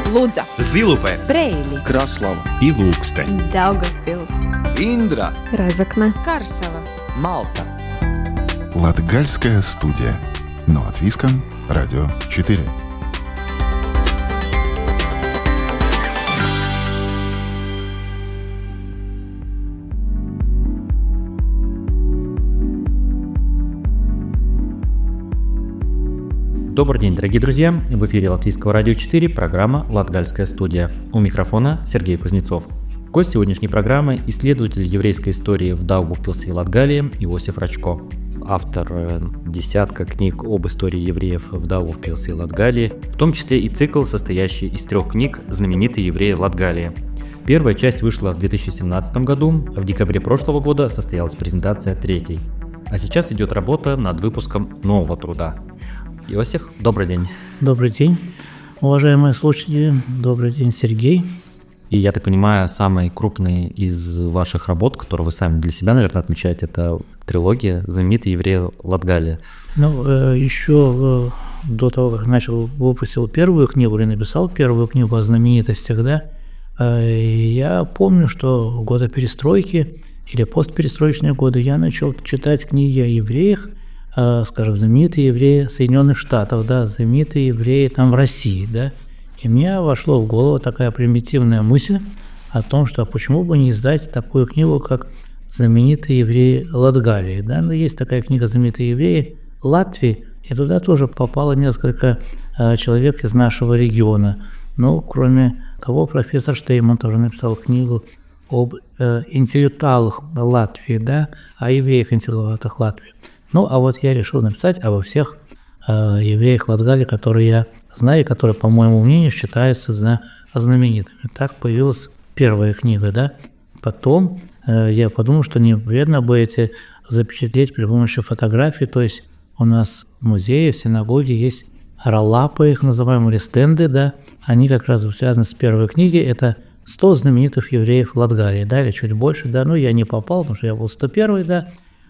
Лудза, Зилупе, Бреили, Краслава и Лукстен, Даугавпилс, Индра, Разокна, Карсела, Малта. Латгальская студия. Но от Виском, Радио 4. Добрый день, дорогие друзья! В эфире Латвийского радио 4, программа «Латгальская студия». У микрофона Сергей Кузнецов. Гость сегодняшней программы – исследователь еврейской истории в Даугавпилсе и Латгалии Иосиф Рачко. Автор десятка книг об истории евреев в Даугавпилсе и Латгалии, в том числе и цикл, состоящий из 3 книг «Знаменитые евреи Латгалии». Первая часть вышла в 2017 году, а в декабре прошлого года состоялась презентация 3-й. А сейчас идет работа над выпуском нового труда. Иосиф, добрый день. Добрый день, уважаемые слушатели. Добрый день, Сергей. И я так понимаю, самый крупный из ваших работ, которую вы сами для себя, наверное, отмечаете, это трилогия «Знаменитые евреи Латгалии». Еще до того, как выпустил первую книгу или написал первую книгу о знаменитостях, я помню, что в годы перестройки или постперестроечные годы я начал читать книги о евреях, скажем, знаменитые евреи Соединенных Штатов, знаменитые евреи там в России, И мне вошло в голову такая примитивная мысль о том, что почему бы не издать такую книгу, как «Знаменитые евреи Латгалии». Есть такая книга «Знаменитые евреи Латвии», и туда тоже попало несколько человек из нашего региона. Кроме того, профессор Штейман тоже написал книгу об интеллектуалах Латвии, о евреях-интеллектуалах Латвии. А вот я решил написать обо всех евреях Латгалии, которые я знаю, и которые, по моему мнению, считаются за знаменитыми. Так появилась первая книга, Потом я подумал, что не вредно бы эти запечатлеть при помощи фотографий, то есть у нас в музее, в синагоге есть роллапы, их называем, или стенды, они как раз связаны с первой книгой, это 100 знаменитых евреев Латгалии, или чуть больше, я не попал, потому что я был 101-й,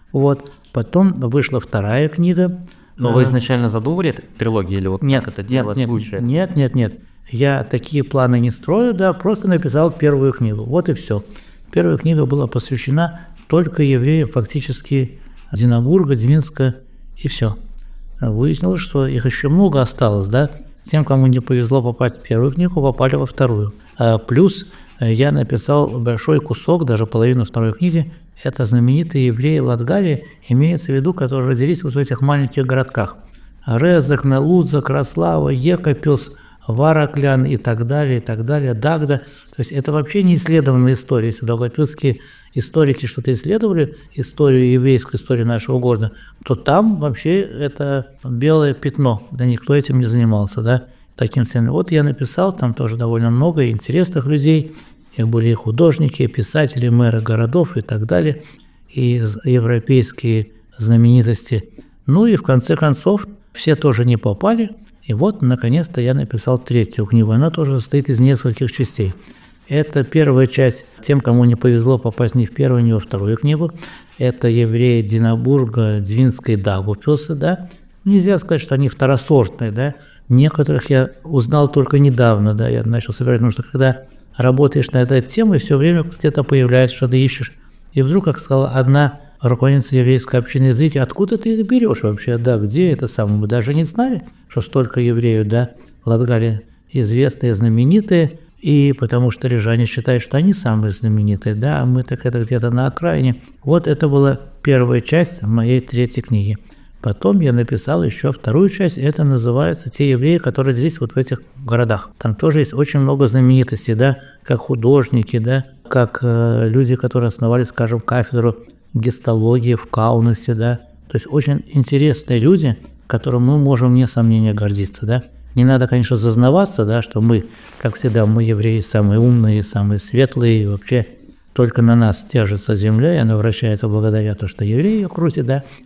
Потом вышла вторая книга. Но вы изначально задумывали эту трилогию или нет, как это делать лучше? Нет. Я такие планы не строю, просто написал первую книгу. Вот и все. Первая книга была посвящена только евреям фактически Динабурга, Двинска и все. Выяснилось, что их еще много осталось, Тем, кому не повезло попасть в первую книгу, попали во вторую. Плюс я написал большой кусок, даже половину второй книги. Это знаменитые евреи Латгалии, имеется в виду, которые родились в этих маленьких городках. Резекне, Лудза, Краслава, Екапилс, Вараклян и так далее, Дагда. То есть это вообще не исследованная история. Если даугавпилские историки что-то исследовали, историю еврейской истории нашего города, то там вообще это белое пятно. Никто этим не занимался, таким ценным. Вот я написал, там тоже довольно много интересных людей. И были и художники, и писатели, мэры городов и так далее, и европейские знаменитости. И в конце концов все тоже не попали. И вот, наконец-то, я написал третью книгу. Она тоже состоит из нескольких частей. Это первая часть тем, кому не повезло попасть ни в первую, ни во вторую книгу. Это евреи Динабурга, Двинска и Даугавпилса, Нельзя сказать, что они второсортные, Некоторых я узнал только недавно, я начал собирать, потому что когда работаешь над этой темой, все время где-то появляется, что ты ищешь. И вдруг, как сказала одна руководительница еврейской общины языки, откуда ты это берешь вообще, где это самое? Мы даже не знали, что столько евреев, в Латгалии известные, знаменитые, и потому что рижане считают, что они самые знаменитые, а мы так это где-то на окраине. Вот это была первая часть моей третьей книги. Потом я написал еще вторую часть, это называется «Те евреи, которые здесь в этих городах». Там тоже есть очень много знаменитостей, как художники, как люди, которые основали, скажем, кафедру гистологии в Каунасе, То есть очень интересные люди, которым мы можем, вне сомнения, гордиться, Не надо, конечно, зазнаваться, что мы, как всегда, мы евреи самые умные, самые светлые, и вообще только на нас держится земля, и она вращается благодаря тому, что евреи ее крутят,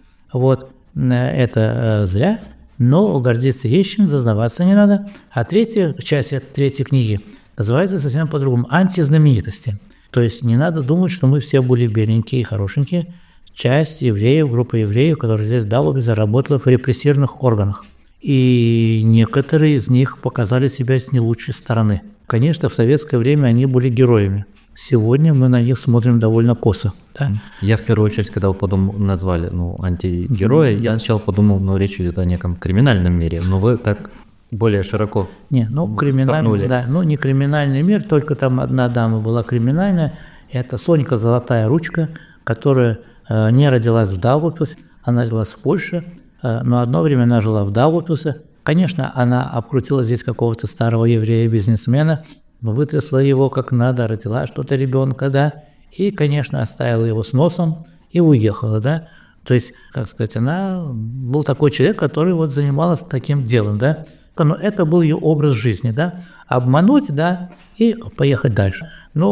Это зря, но гордиться есть чем, зазнаваться не надо. А третья часть третьей книги называется совсем по-другому «Антизнаменитости». То есть не надо думать, что мы все были беленькие и хорошенькие. Часть евреев, группа евреев, которые здесь в Даугавпилсе, работала в репрессивных органах. и некоторые из них показали себя с не лучшей стороны. Конечно, в советское время они были героями. Сегодня мы на них смотрим довольно косо. Да? Я в первую очередь, когда вы назвали антигероя, я сначала подумал, речь идет о неком криминальном мире, но вы так более широко криминальный, да, не криминальный мир, только там одна дама была криминальная, это Сонька Золотая Ручка, которая не родилась в Даугавпилсе, она родилась в Польше, но одно время она жила в Даугавпилсе. Конечно, она обкрутила здесь какого-то старого еврея-бизнесмена, вытрясла его как надо, родила что-то ребенка, да, и, конечно, оставила его с носом и уехала, да. То есть, как сказать, она был такой человек, который занималась таким делом, да. Но это был ее образ жизни, да, обмануть, да, и поехать дальше.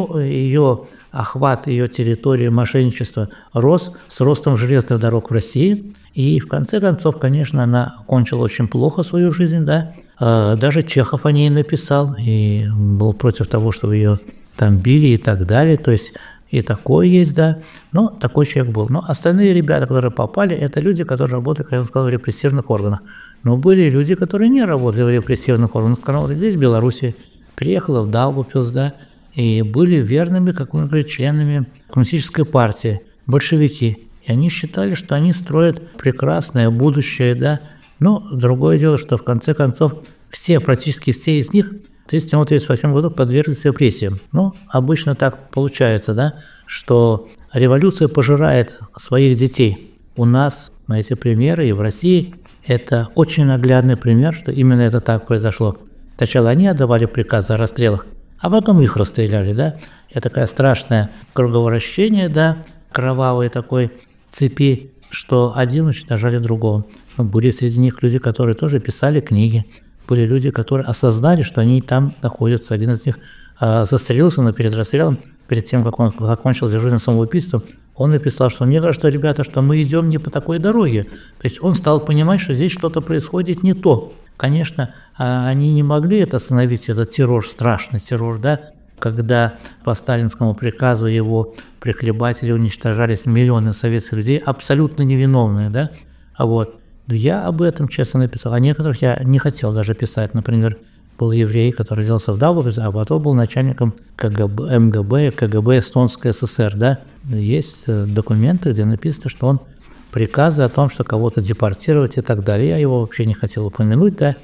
Ее охват, ее территории мошенничества рос с ростом железных дорог в России, и в конце концов, конечно, она кончила очень плохо свою жизнь, да, даже Чехов о ней написал, и был против того, чтобы ее там били и так далее, то есть и такое есть, да, но такой человек был. Но остальные ребята, которые попали, это люди, которые работают, как я сказал, в репрессивных органах. Но были люди, которые не работали в репрессивных органах. Скажем, здесь в Беларуси приехала в Даугавпилс, да, и были верными, как мы говорим, членами коммунистической партии, большевики. И они считали, что они строят прекрасное будущее, да. Но другое дело, что в конце концов практически все из них в 1937-1938 году подверглись репрессиям. Обычно так получается, да, что революция пожирает своих детей. У нас эти примеры и в России это очень наглядный пример, что именно это так произошло. Сначала они отдавали приказы о расстрелах, а потом их расстреляли, да. Это такое страшное круговращение, да, кровавой такой цепи, что один уничтожали другого. Были среди них люди, которые тоже писали книги. Были люди, которые осознали, что они там находятся. Один из них застрелился, но перед расстрелом, перед тем, как он закончил жизнь самоубийством, он написал, что мне кажется, ребята, что мы идем не по такой дороге. То есть он стал понимать, что здесь что-то происходит не то. Конечно, они не могли это остановить, этот террор, страшный террор, да, когда по сталинскому приказу его прихлебатели уничтожались миллионы советских людей, абсолютно невиновные, да, Я об этом честно написал, о некоторых я не хотел даже писать. Например, был еврей, который родился в Даугавпилсе, а потом был начальником МГБ, КГБ Эстонской ССР, да. Есть документы, где написано, что он приказы о том, что кого-то депортировать и так далее. Я его вообще не хотел упомянуть, да,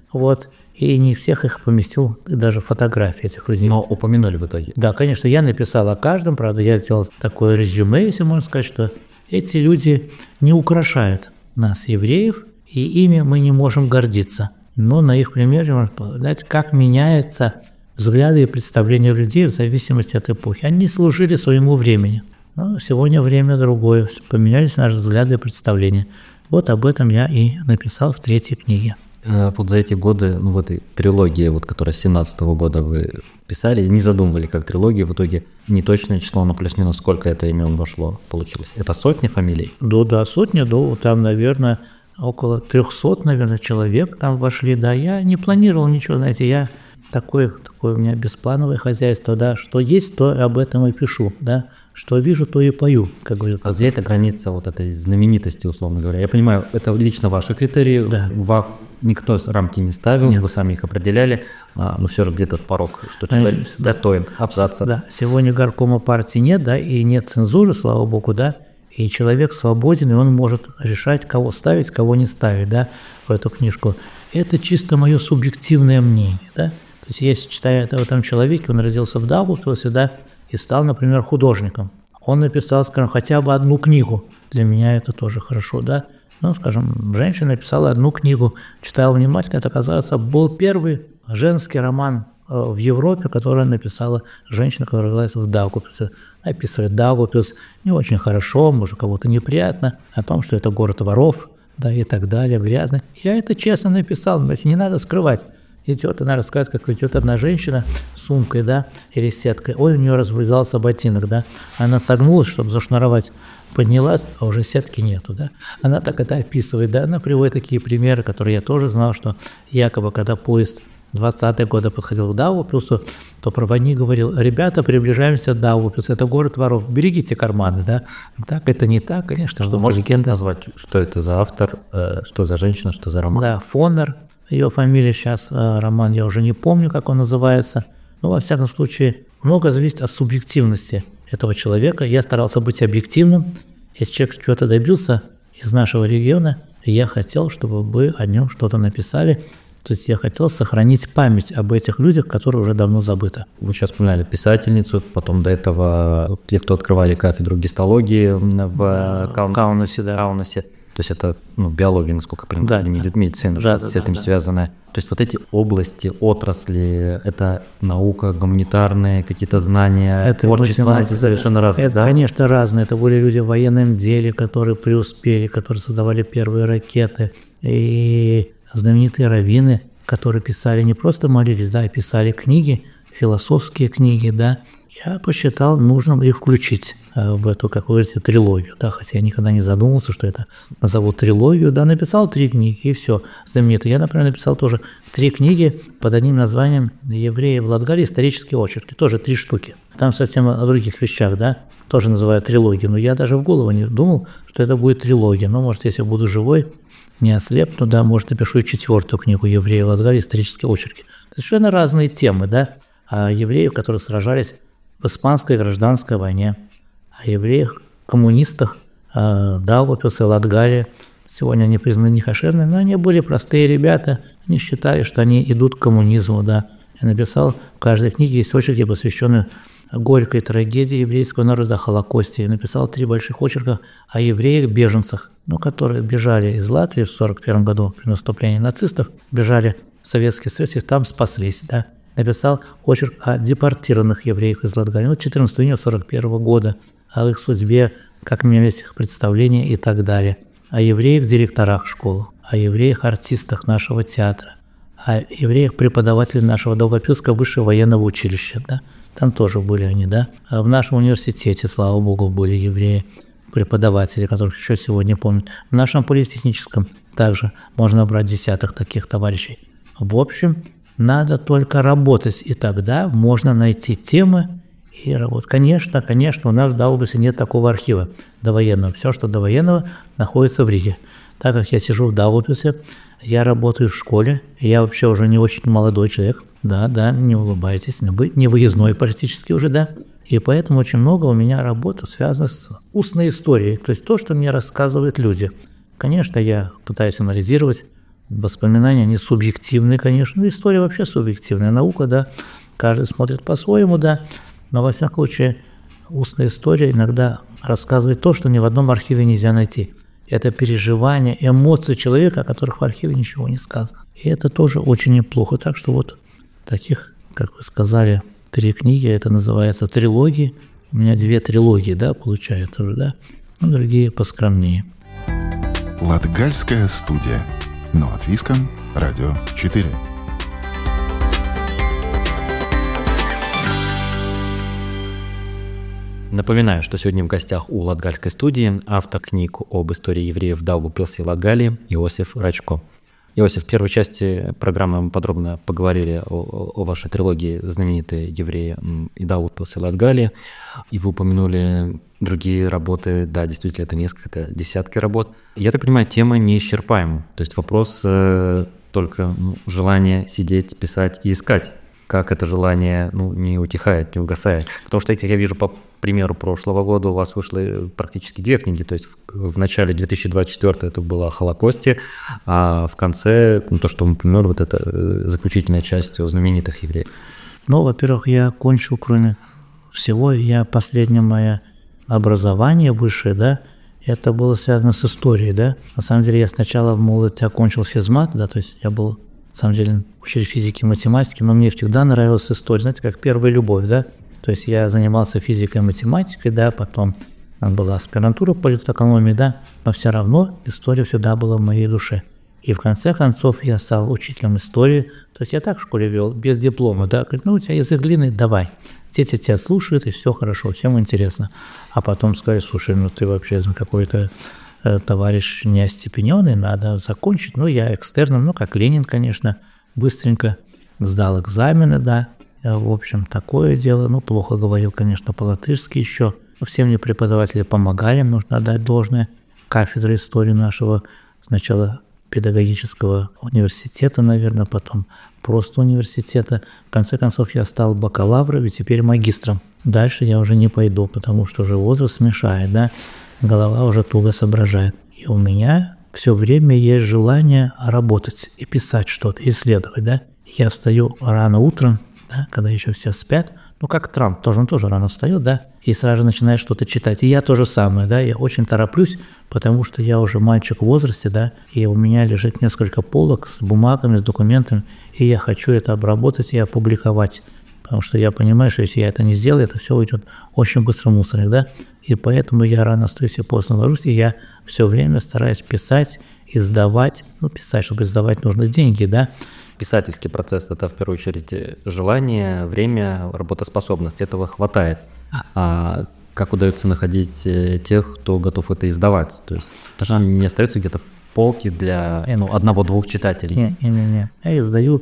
и не всех их поместил, даже фотографии этих людей. Но упомянули в итоге. Да, конечно, я написал о каждом, правда, я сделал такое резюме, если можно сказать, что эти люди не украшают нас, евреев, и ими мы не можем гордиться. Но на их примере можно понять, как меняются взгляды и представления людей в зависимости от эпохи. Они служили своему времени. Но сегодня время другое. Поменялись наши взгляды и представления. Об этом я и написал в 3-й книге. За эти годы, в этой трилогии, которая с 17-го года вы писали, не задумывали как трилогию, в итоге неточное число, но плюс-минус сколько это имен вошло, получилось? Это сотни фамилий? Да, сотни, там, наверное, около 300, наверное, человек там вошли, да, я не планировал ничего, знаете, я такое у меня бесплановое хозяйство, да, что есть, то об этом и пишу, да, что вижу, то и пою, как говорят. А здесь граница этой знаменитости, условно говоря. Я понимаю, это лично ваши критерии, да. Никто рамки не ставил, Нет. Вы сами их определяли, но все же где-то порог, что человек достоин абзаца. Да, сегодня горкома партии нет, да, и нет цензуры, слава богу, да, и человек свободен, и он может решать, кого ставить, кого не ставить, да, в эту книжку. Это чисто мое субъективное мнение, да. То есть, если читаю об этом человеке, он родился в Даугавпилсе, да, и стал, например, художником. Он написал, скажем, хотя бы одну книгу. Для меня это тоже хорошо, да. Скажем, женщина написала одну книгу, читала внимательно, это, оказывается, был первый женский роман в Европе, который написала женщина, которая родилась в Даугавпилсе. Описывает Даугавпилс не очень хорошо, может, кого-то неприятно, о том, что это город воров, да, и так далее, грязный. Я это честно написал, не надо скрывать. Идет, она рассказывает, как идет одна женщина с сумкой, да, или сеткой. У нее развязался ботинок, да. Она согнулась, чтобы зашнуровать, поднялась, а уже сетки нету, да. Она так это описывает, да. Она приводит такие примеры, которые я тоже знал, что якобы, когда поезд 20-е годы подходил к Даугавпилсу, то проводник говорил: ребята, приближаемся к Даугавпилсу, это город воров, берегите карманы, да. Так это не так, конечно. Что можете назвать, что это за автор, что за женщина, что за роман? Да, Фонер, ее фамилия сейчас, роман я уже не помню, как он называется. Но, во всяком случае, много зависит от субъективности этого человека. Я старался быть объективным. Если человек чего-то добился из нашего региона, я хотел, чтобы вы о нем что-то написали. То есть я хотел сохранить память об этих людях, которые уже давно забыты. Вы сейчас вспоминали писательницу, потом до этого те, кто открывали кафедру гистологии в Каунасе, да. Каунасе. То есть это биология, насколько я понимаю, медицина, с этим связанная. То есть вот эти области, отрасли, это наука, гуманитарные какие-то знания, это творчество, это совершенно разные. Это, конечно, разные. Это были люди в военном деле, которые преуспели, которые создавали первые ракеты. И знаменитые раввины, которые писали, не просто молились, да, и писали книги, философские книги, да. Я посчитал нужным их включить в эту, как вы говорите, трилогию, да, хотя я никогда не задумывался, что это назовут трилогию, да, написал 3 книги, и все, знаменитые. Я, например, написал тоже 3 книги под одним названием «Евреи в Латгалии. Исторические очерки», тоже 3 штуки. Там совсем о других вещах, да, тоже называют трилогией, но я даже в голову не думал, что это будет трилогия. Но, может, если я буду живой, не ослепну, да, может, напишу и 4-ю книгу «Евреи в Латгалии. Исторические очерки». Совершенно разные темы, да, о евреях, которые сражались в испанской гражданской войне, о евреях, коммунистах, Даугавпилса и Латгалии. Сегодня они признаны нехошерными, но они были простые ребята, они считали, что они идут к коммунизму, да. Я написал, в каждой книге есть очерки, посвященные горькой трагедии еврейского народа, о Холокосте. Я написал 3 больших очерка о евреях-беженцах, которые бежали из Латвии в 1941 году при наступлении нацистов, бежали в Советский Союз и там спаслись, да. Написал очерк о депортированных евреях из Латгалии 14 июня 1941 года, о их судьбе, как менялись их представления и так далее, о евреях-директорах школ, о евреях-артистах нашего театра, о евреях-преподавателях нашего Даугавпилского высшего военного училища, да, там тоже были они, да, а в нашем университете, слава богу, были евреи-преподаватели, которых еще сегодня помнят, в нашем политехническом также можно брать десяток таких товарищей. В общем, надо только работать, и тогда можно найти темы и работать. Конечно, у нас в Даугавпилсе нет такого архива довоенного. Все, что довоенного, находится в Риге. Так как я сижу в Даугавпилсе, я работаю в школе, я вообще уже не очень молодой человек. Да, не улыбайтесь, не выездной практически уже, да. И поэтому очень много у меня работы связано с устной историей, то есть то, что мне рассказывают люди. Конечно, я пытаюсь анализировать. Воспоминания, они субъективные, конечно, история вообще субъективная, наука, да, каждый смотрит по-своему, да, но, во всяком случае, устная история иногда рассказывает то, что ни в одном архиве нельзя найти. Это переживания, эмоции человека, о которых в архиве ничего не сказано. И это тоже очень неплохо, так что вот таких, как вы сказали, 3 книги, это называется трилогии, у меня 2 трилогии, да, получается уже, да, но другие поскромнее. Латгальская студия. Но от Виском, Радио 4. Напоминаю, что сегодня в гостях у Латгальской студии автор книг об истории евреев в Даугавпилсе и Латгалии Иосиф Рачко. Иосиф, в первой части программы мы подробно поговорили о вашей трилогии «Знаменитые евреи и Даугавпилс и Латгалии», и вы упомянули другие работы, да, действительно, это несколько, десятки работ. Я так понимаю, тема неисчерпаема, то есть вопрос только желание сидеть, писать и искать. Как это желание не утихает, не угасает. Потому что, как я вижу по примеру прошлого года, у вас вышло практически 2 книги. То есть в начале 2024 это было о Холокосте, а в конце, то, что мы упомянули, вот это заключительная часть о знаменитых евреях. Во-первых, я кончил, кроме всего, последнее мое образование высшее, да, это было связано с историей, да. На самом деле я сначала в молодости окончил физмат, да, то есть я был, на самом деле, учитель физики и математики, но мне всегда нравилась история, знаете, как первая любовь, да. То есть я занимался физикой и математикой, да, потом была аспирантура по политэкономии, да, но все равно история всегда была в моей душе. И в конце концов я стал учителем истории, то есть я так в школе вел, без диплома, да, говорит, у тебя язык длинный, давай. Дети тебя слушают, и все хорошо, всем интересно. А потом сказали, слушай, ты вообще какой-то товарищ не остепененный, надо закончить. Я экстерном, как Ленин, конечно, быстренько сдал экзамены, да. В общем, такое дело. Ну, плохо говорил, конечно, по-латышски еще. Все мне преподаватели помогали, нужно отдать должное. Кафедра истории нашего сначала педагогического университета, наверное, потом просто университета. В конце концов, я стал бакалавром и теперь магистром. Дальше я уже не пойду, потому что уже возраст мешает, да, голова уже туго соображает. И у меня все время есть желание работать и писать что-то, исследовать, да. Я встаю рано утром, да, когда еще все спят, ну, как Трамп, он тоже рано встает, да, и сразу начинает что-то читать. И я то же самое, да, я очень тороплюсь, потому что я уже мальчик в возрасте, да, и у меня лежит несколько полок с бумагами, с документами, и я хочу это обработать и опубликовать, потому что я понимаю, что если я это не сделаю, это все уйдет очень быстро в мусорник, да, и поэтому я рано встаюсь и поздно ложусь, и я все время стараюсь писать, издавать, ну, писать, чтобы издавать, нужны деньги, да. Писательский процесс – это в первую очередь желание, время, работоспособность. Этого хватает. А как удается находить тех, кто готов это издавать? То есть это же не остается где-то в полке для одного-двух читателей. Не. Я издаю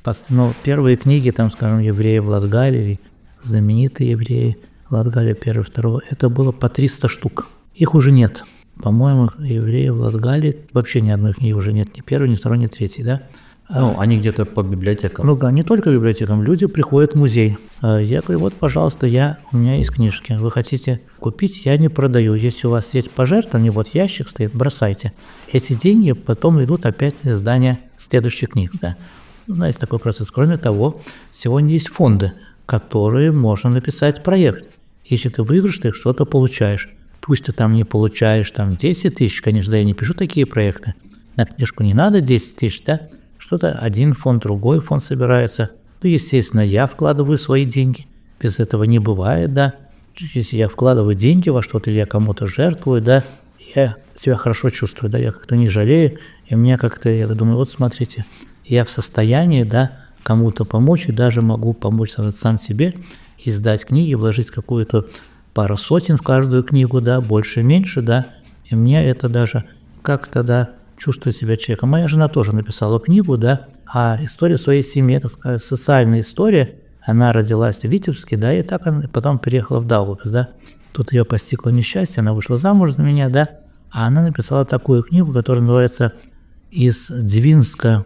первые книги, там, скажем, «Евреи в Латгалии», знаменитые «Евреи Латгалии» 1-2, это было по 300 штук. Их уже нет. По-моему, «Евреи в Латгалии» вообще ни одной книги уже нет, ни первой, ни второй, ни третьей, да? Ну, они где-то по библиотекам. Ну, не только по библиотекам, люди приходят в музей. Я говорю, вот, пожалуйста, у меня есть книжки, вы хотите купить, я не продаю. Если у вас есть пожертвования, вот ящик стоит, бросайте. Эти деньги потом идут опять на издание следующих книг, да. Ну, знаете, такой процесс. Кроме того, сегодня есть фонды, которые можно написать проект. Если ты выиграешь, ты что-то получаешь. Пусть ты там не получаешь там 10 тысяч, конечно, да, я не пишу такие проекты. На книжку не надо 10 тысяч, да. Что-то один фонд, другой фонд собирается. Ну, естественно, я вкладываю свои деньги. Без этого не бывает, да. Если я вкладываю деньги во что-то, или я кому-то жертвую, да, я себя хорошо чувствую, да, я как-то не жалею, и мне как-то, я думаю, вот смотрите, я в состоянии, да, кому-то помочь, и даже могу помочь сам себе, издать книги, вложить какую-то пару сотен в каждую книгу, да, больше-меньше, да, и мне это даже как-то, да, чувствую себя человеком. Моя жена тоже написала книгу, да, а история своей семьи, так сказать, социальная история. Она родилась в Витебске, да, и так она потом переехала в Даугавпилс, да. Тут ее постигло несчастье, она вышла замуж за меня, да, а она написала такую книгу, которая называется «Из Двинска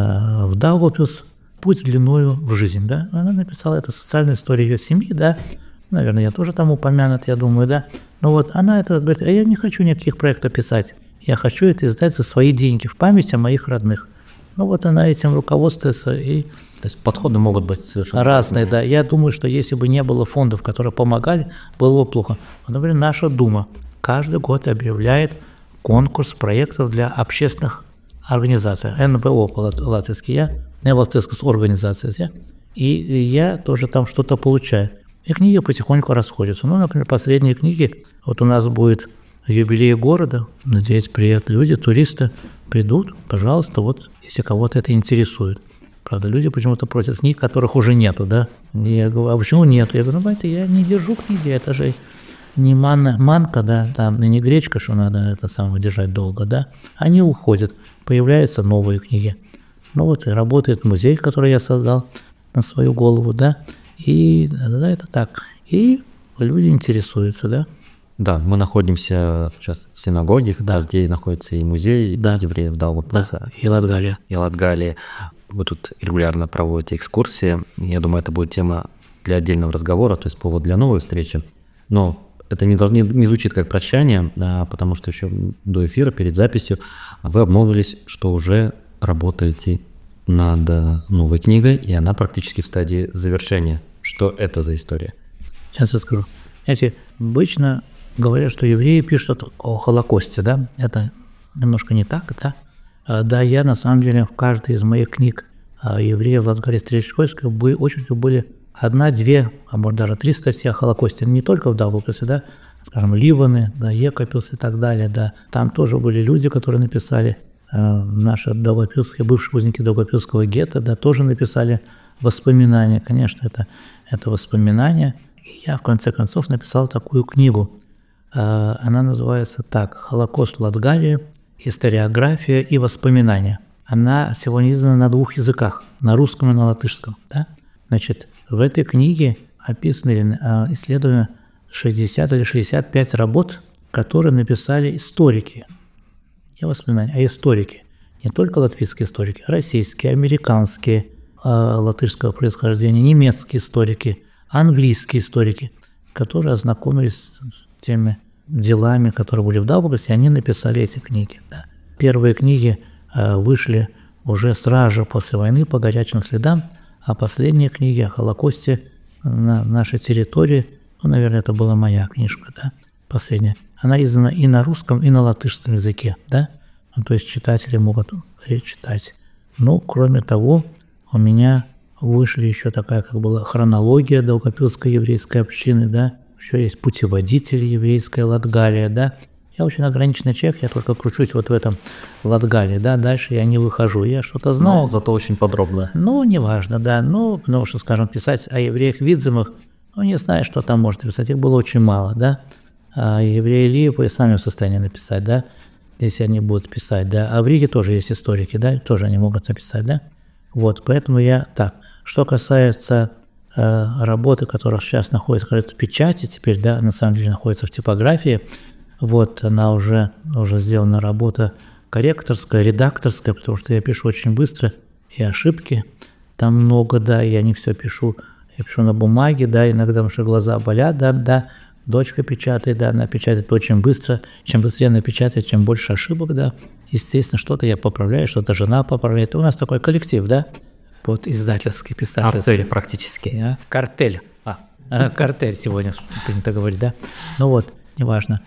в Даугавпилс. Путь длиною в жизнь», да. Она написала это социальная история ее семьи, да. Наверное, я тоже там упомянут, я думаю, да. Но вот она это говорит, а я не хочу никаких проектов писать. Я хочу это издать за свои деньги в память о моих родных. Ну вот она этим руководствуется. И то есть подходы могут быть совершенно разные, да. Я думаю, что если бы не было фондов, которые помогали, было бы плохо. Вот, например, наша Дума каждый год объявляет конкурс проектов для общественных организаций. НВО по-латышски, невластельская организация. И я тоже там что-то получаю. И книги потихоньку расходятся. Ну, например, последние книги, вот у нас будет юбилей города, надеюсь, приедут люди, туристы придут, пожалуйста, вот, если кого-то это интересует. Правда, люди почему-то просят книг, которых уже нету, да. И я говорю, а почему нету? Я говорю, ну, знаете, я не держу книги, это же не манка, да, там, и не гречка, что надо это самое держать долго, да. Они уходят, появляются новые книги. Ну вот, и работает музей, который я создал на свою голову, да, и да, это так. И люди интересуются, да. Да, мы находимся сейчас в синагоге, да, где находится и музей, да, евреев Даугавпилса. Да, и Латгалия. И Латгалия. Вы тут регулярно проводите экскурсии. Я думаю, это будет тема для отдельного разговора, то есть повод для новой встречи. Но это не звучит как прощание, потому что еще до эфира, перед записью, вы обмолвились, что уже работаете над новой книгой, и она практически в стадии завершения. Что это за история? Сейчас расскажу. Знаете, обычно говорят, что евреи пишут о Холокосте, да, это немножко не так, да. Да, я на самом деле в каждой из моих книг евреев в Латгалии Стрельчкойской очередью были 1-2, а может даже 3 статьи о Холокосте, не только в Даугавпилсе, да, скажем, Ливаны, да, Екапилс и так далее, да, там тоже были люди, которые написали, наши даугавпилские, бывшие узники Даугавпилского гетто, да, тоже написали воспоминания, конечно, это воспоминания, и я в конце концов написал такую книгу, она называется так: «Холокост в Латгалии. Историография и воспоминания». она сегодня издана на 2 языках, на русском и на латышском. Да? Значит, в этой книге описаны исследования 60 или 65 работ, которые написали историки. Не воспоминания, а историки. Не только латвийские историки, а российские, американские, латышского происхождения, немецкие историки, английские историки, которые ознакомились с теми делами, которые были в Даугавпилсе, и они написали эти книги. Да. Первые книги вышли уже сразу же после войны по горячим следам, а последние книги о Холокосте на нашей территории, наверное, это была моя книжка, да, последняя, она издана и на русском, и на латышском языке, да, то есть читатели могут читать. Ну, кроме того, у меня вышли еще такая, как была хронология Даугавпилской еврейской общины, да, еще есть путеводитель еврейская Латгалия, да. Я очень ограниченный человек, я только кручусь вот в этом Латгалии, да, дальше я не выхожу, я что-то знаю. Но зато очень подробно. Ну, неважно, да, ну, потому что, скажем, писать о евреях-видзимых, не знаю, что там может писать, их было очень мало, да. А евреи Лиепы сами в состоянии написать, да, если они будут писать, да. А в Риге тоже есть историки, да, тоже они могут написать, да. Вот, поэтому я так. Что касается работы, которая сейчас находится в печати, теперь, да, на самом деле находится в типографии, вот, она уже сделана работа корректорская, редакторская, потому что я пишу очень быстро, и ошибки там много, да, я не все пишу, я пишу на бумаге, да, иногда, потому что глаза болят, да, дочка печатает, да, она печатает очень быстро, чем быстрее она печатает, чем больше ошибок, да, естественно, что-то я поправляю, что-то жена поправляет, у нас такой коллектив, да, вот издательский писатель. Практически. Картель. Картель сегодня принято говорить, да? Ну вот, неважно.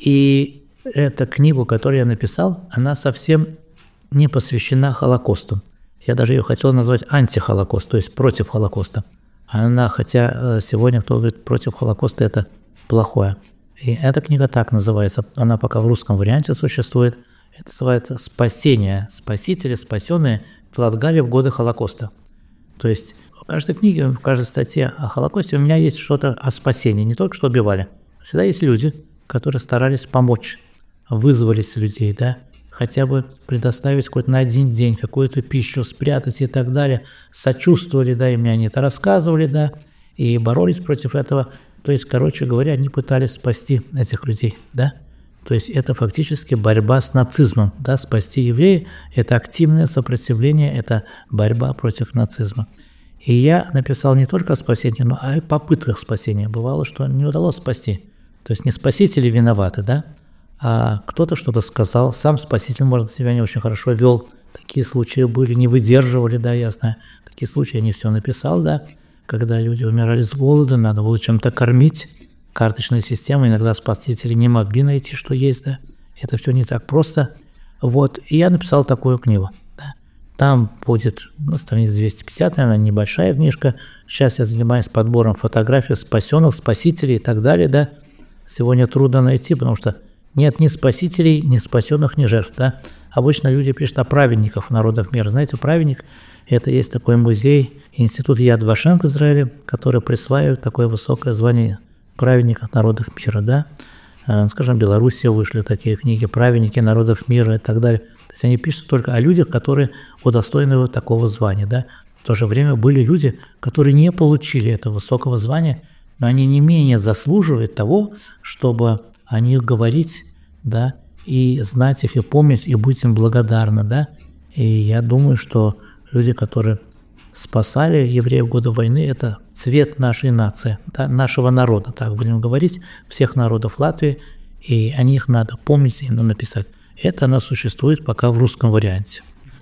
И эта книга, которую я написал, она совсем не посвящена Холокосту. Я даже ее хотел назвать антихолокост, то есть против Холокоста. Она, хотя сегодня кто говорит против Холокоста, это плохое. И эта книга так называется, она пока в русском варианте существует. Это называется «Спасение. Спасители, спасенные в Латгалии в годы Холокоста». То есть в каждой книге, в каждой статье о Холокосте у меня есть что-то о спасении, не только что убивали. Всегда есть люди, которые старались помочь, вызвались людей, да, хотя бы предоставить хоть на один день какую-то пищу, спрятать и так далее, сочувствовали, да, и мне они это рассказывали, да, и боролись против этого. То есть, короче говоря, они пытались спасти этих людей, да. То есть это фактически борьба с нацизмом, да, спасти евреев – это активное сопротивление, это борьба против нацизма. И я написал не только о спасении, но и о попытках спасения. Бывало, что не удалось спасти. То есть не спасители виноваты, да, а кто-то что-то сказал, сам спаситель, может, себя не очень хорошо вел. Такие случаи были, не выдерживали, да, я знаю. Такие случаи я не все написал, да, когда люди умирали с голода, надо было чем-то кормить. Карточная система, иногда спасители не могли найти, что есть, да, это все не так просто. Вот, и я написал такую книгу, да. Там будет, страниц 250, она небольшая книжка. Сейчас я занимаюсь подбором фотографий спасенных, спасителей и так далее, да. Сегодня трудно найти, потому что нет ни спасителей, ни спасенных, ни жертв, да. Обычно люди пишут о праведниках народов мира. Знаете, праведник – это есть такой музей, институт Яд Вашем в Израиле, который присваивает такое высокое звание праведников народов мира, да. Скажем, в Беларуси вышли такие книги «Праведники народов мира» и так далее. То есть они пишут только о людях, которые удостоены вот такого звания, да. В то же время были люди, которые не получили этого высокого звания, но они не менее заслуживают того, чтобы о них говорить, да, и знать их, и помнить, и быть им благодарны, да. И я думаю, что люди, которые спасали евреев в годы войны, это цвет нашей нации, да, нашего народа, так будем говорить, всех народов Латвии, и о них надо помнить и написать. Это она существует пока в русском варианте.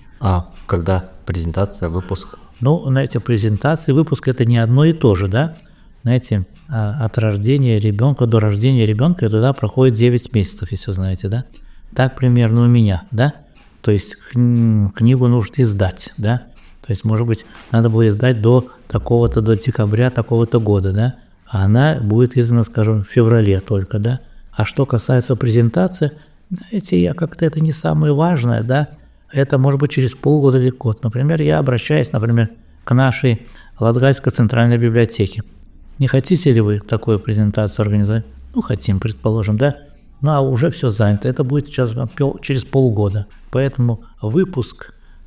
А когда презентация, выпуск? Ну, знаете, презентация, выпуск – это не одно и то же, да. Знаете, от рождения ребенка до рождения ребенка туда проходит 9 месяцев, если вы знаете, да. Так примерно у меня, да. То есть книгу нужно издать, да. То есть, может быть, надо было издать до такого-то, до декабря такого-то года, да, а она будет издана, скажем, в феврале только, да. А что касается презентации, знаете, я как-то это не самое важное, да, это может быть через полгода или год. Например, я обращаюсь, например, к нашей Латгальской центральной библиотеке. Не хотите ли вы такую презентацию организовать? Ну, хотим, предположим, да. Ну, а уже все занято. Это будет сейчас через полгода. Поэтому выпуск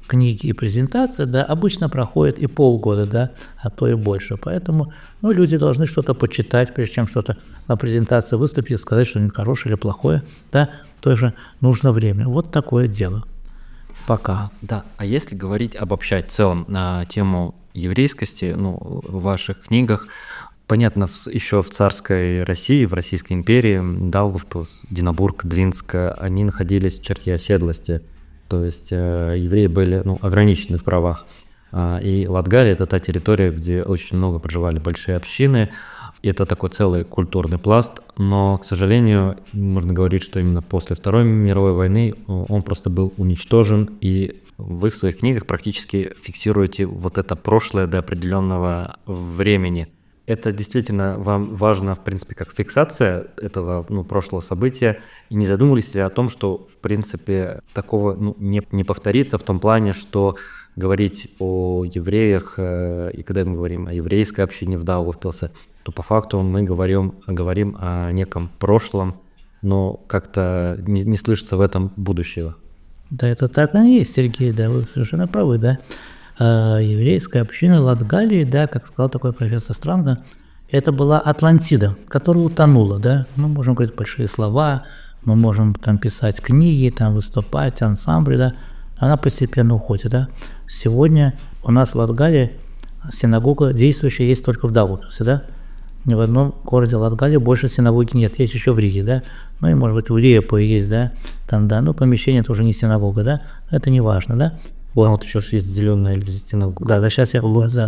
книги и презентации, да, обычно проходит и полгода, да, а то и больше. Поэтому люди должны что-то почитать, прежде чем что-то на презентации выступить и сказать, что хорошее или плохое, да, тоже нужно время. Вот такое дело. Пока. Да, а если говорить, обобщать в целом на тему еврейскости, в ваших книгах, понятно, еще в царской России, в Российской империи, Даугавпилс, Динабург, Двинск, они находились в черте оседлости, то есть евреи были ограничены в правах. И Латгалия – это та территория, где очень много проживали большие общины, и это такой целый культурный пласт, но, к сожалению, можно говорить, что именно после Второй мировой войны он просто был уничтожен, и вы в своих книгах практически фиксируете вот это прошлое до определенного времени. Это действительно вам важно, в принципе, как фиксация этого прошлого события, и не задумывались ли о том, что, в принципе, такого не повторится в том плане, что говорить о евреях, и когда мы говорим о еврейской общине в Даугавпилсе, то по факту мы говорим о неком прошлом, но как-то не слышится в этом будущего. Да, это так и есть, Сергей, да, вы совершенно правы, да. Еврейская община Латгалии, да, как сказал такой профессор Странга, это была Атлантида, которая утонула, да. Мы можем говорить большие слова, мы можем там писать книги, там выступать, ансамбли, да. Она постепенно уходит, да. Сегодня у нас в Латгалии синагога действующая есть только в Даугавпилсе, да. Ни в одном городе Латгалии больше синагоги нет, есть еще в Риге, да. И, может быть, у Риепо есть, да, там, да, помещение это уже не синагога, да, это не важно, да. Вот еще есть зеленая синагога. Да, сейчас я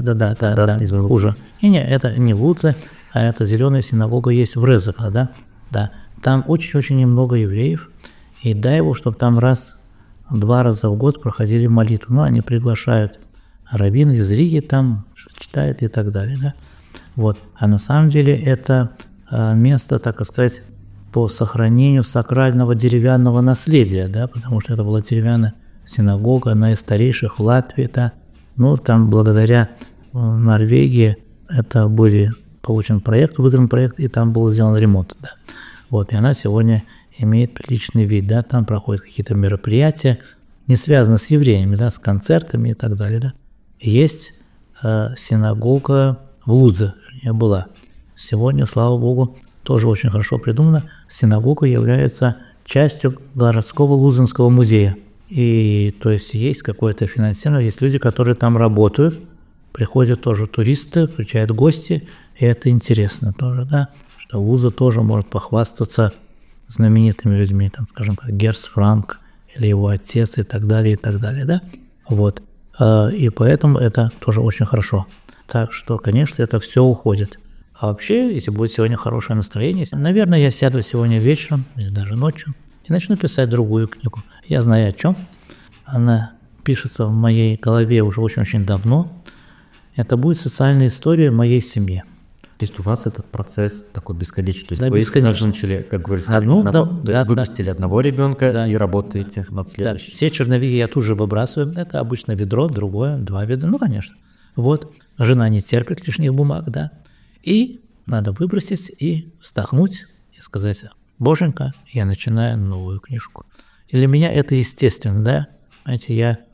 уже. И нет, это не в Лудзе, а это зеленая синагога есть в Резеха, да. Да, там очень-очень немного евреев, и дай его, чтобы там два раза в год проходили молитву. Они приглашают раввина из Риги, там читают и так далее, да. Вот. А на самом деле это место, так сказать, по сохранению сакрального деревянного наследия, да, потому что это была деревянная синагога, одна из старейших в Латвии, да. Там благодаря Норвегии это был получен проект, выигран проект, и там был сделан ремонт, да. Вот, и она сегодня имеет приличный вид, да, там проходят какие-то мероприятия, не связанные с евреями, да, с концертами и так далее, да. Есть синагога в Лудзе, была. Сегодня, слава Богу, тоже очень хорошо придумано. Синагога является частью городского Лузенского музея. И то есть какое-то финансирование, есть люди, которые там работают, приходят тоже туристы, приезжают гости, и это интересно тоже, да, что Луза тоже может похвастаться знаменитыми людьми, там, скажем, как Герц Франк или его отец и так далее, да. Вот. И поэтому это тоже очень хорошо. Так что, конечно, это все уходит. А вообще, если будет сегодня хорошее настроение, наверное, я сяду сегодня вечером или даже ночью и начну писать другую книгу. Я знаю о чем. Она пишется в моей голове уже очень-очень давно. Это будет социальная история моей семьи. То есть у вас этот процесс такой бесконечный. То есть да, вы бесконечно. начали, как говорится, выпустили одного ребенка и работаете над следующим. Да, все черновики я тут же выбрасываю. Это обычно ведро, другое, 2 ведра, конечно. Вот, жена не терпит лишних бумаг, да. И надо выбросить и вздохнуть и сказать: Боженька, я начинаю новую книжку. И для меня это естественно, да. Знаете,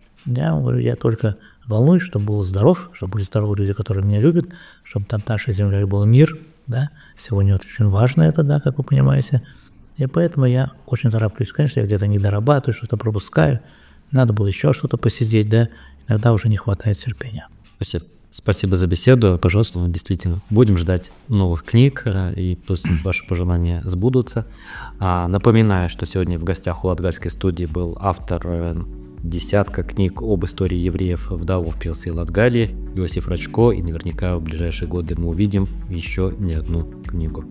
я только волнуюсь, чтобы был здоров, чтобы были здоровые люди, которые меня любят, чтобы там нашей землей был мир, да. Сегодня очень важно это, да, как вы понимаете. И поэтому я очень тороплюсь. Конечно, я где-то не дорабатываю, что-то пропускаю. Надо было еще что-то посидеть, да. Иногда уже не хватает терпения. Спасибо за беседу. Пожалуйста, действительно, будем ждать новых книг, и пусть ваши пожелания сбудутся. Напоминаю, что сегодня в гостях у Латгальской студии был автор десятка книг об истории евреев в Даугавпилсе и Латгалии Иосиф Рачко, и наверняка в ближайшие годы мы увидим еще не одну книгу.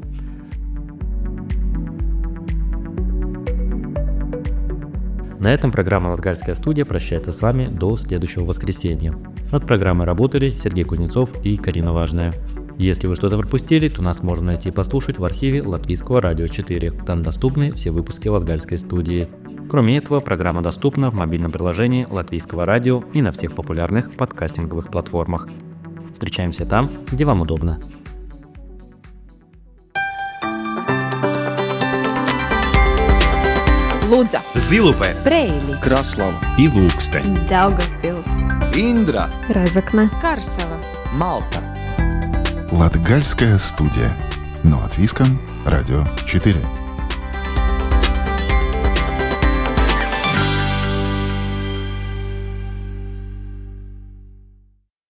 На этом программа «Латгальская студия» прощается с вами до следующего воскресенья. Над программой работали Сергей Кузнецов и Карина Важная. Если вы что-то пропустили, то нас можно найти и послушать в архиве Латвийского радио 4. Там доступны все выпуски Латгальской студии. Кроме этого, программа доступна в мобильном приложении Латвийского радио и на всех популярных подкастинговых платформах. Встречаемся там, где вам удобно. Лудза, Зилупе, Preili, Краслава и Ilūksteņi, Daugavpils, Индра, Разокна, Карсела, Малта. Латгальская студия. Но от Виском, Радио 4.